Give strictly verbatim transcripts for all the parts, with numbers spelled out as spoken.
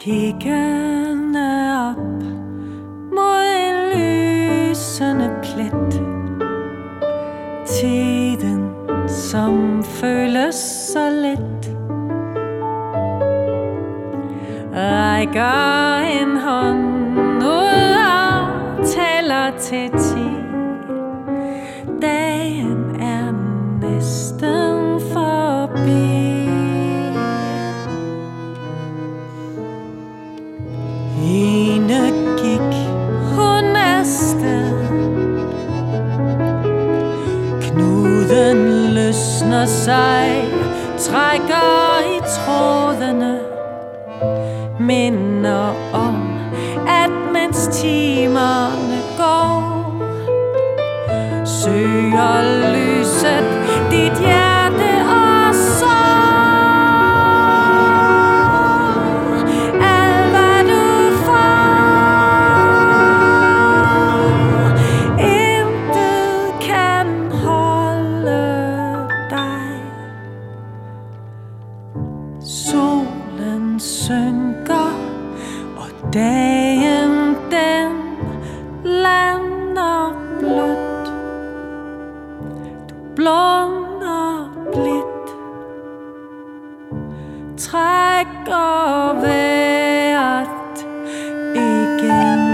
kiggende op mod en lysende plet. Tiden, som føles så let, rækker en hånd ud og tæller til ti. Dagen er næsten forbi. Ene gik hun afsted, knuden løsner sig, trækker i trådene, minder om, at mens timerne går, søger lyset dit hjerte og sorg. Alt hvad du får, intet kan holde dig. Solen synker, og dagen den lander blødt. Du blonder blidt, trækker vejret igen.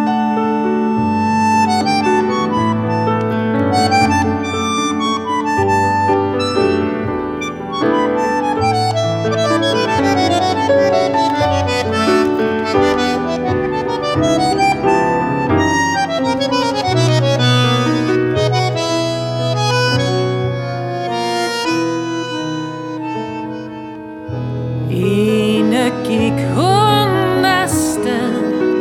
Ene gik hun afsted,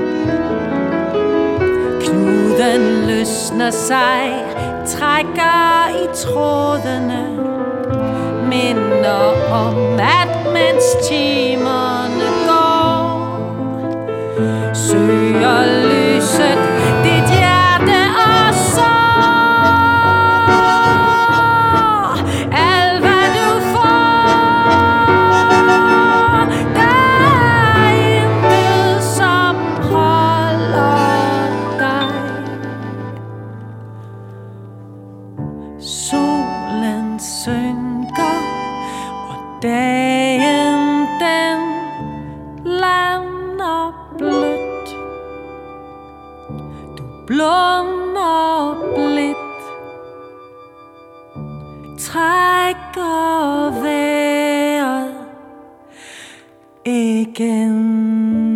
knuden løsner sig, trækker i trådene, minder om, at mens timerne går, søger lyset dit hjerte og sorg. Alt hvad du får, der er intet, som holder dig. Solen synker, og dagen den lander blødt. Du blonder blidt, trækker vejret igen.